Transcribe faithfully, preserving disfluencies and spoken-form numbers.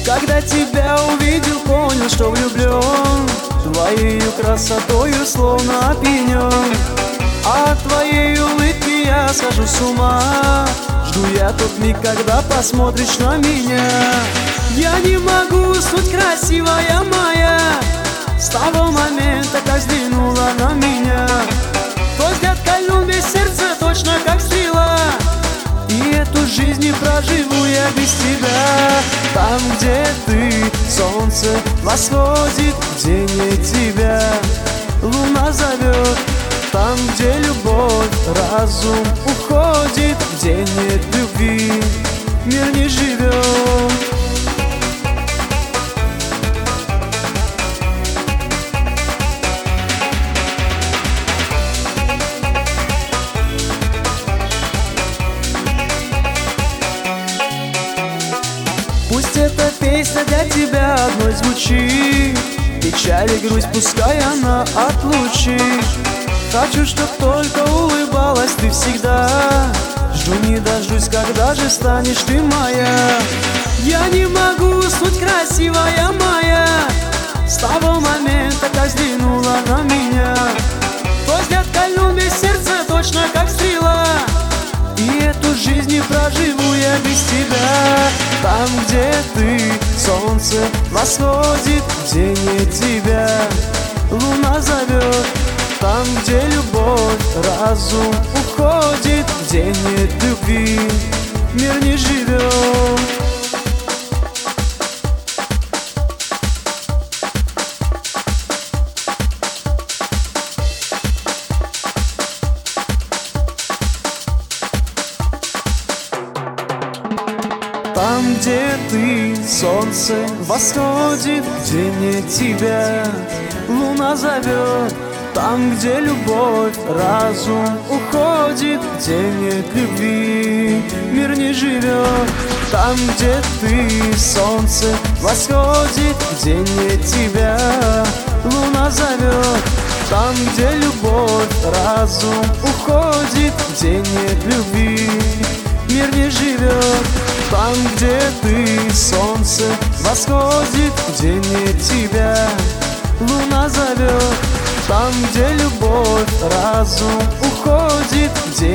Когда тебя увидел, понял, что влюблен. Твоею красотою словно опьянен. А от твоей улыбки я схожу с ума. Жду я тот миг, когда посмотришь на меня. Я не могу уснуть, красивая моя, с того момента, как взглянула на меня. Твой взгляд кольнул мне сердце точно как стрела. И эту жизнь не проживу я без тебя. Там, где ты, солнце восходит, где нет тебя, луна зовет. Там, где любовь, разум уходит, где нет любви, мир не живет. Пусть эта песня для тебя одной звучит, печаль и грусть пускай она отлучит. Хочу, чтоб только улыбалась ты всегда. Жду не дождусь, когда же станешь ты моя. Я не могу уснуть, красивая моя, с того момента, как взглянула на меня. Твой взгляд кольнул мне сердце точно как стрела. И эту жизнь не проживу я без тебя. Там, где ты, солнце восходит, где нет тебя, луна зовет. Там, где любовь, разум уходит, где нет любви, мир не живет. Там, где ты, солнце восходит, где нет тебя, луна зовет. Там, где любовь, разум уходит, где нет любви, мир не живет. Там, где ты, солнце восходит, где нет тебя, луна зовет. Там, где любовь, разум уходит, где нет любви, мир не живет. Там, где ты, солнце восходит, где нет тебя, луна зовет. Там, где любовь, разум уходит, где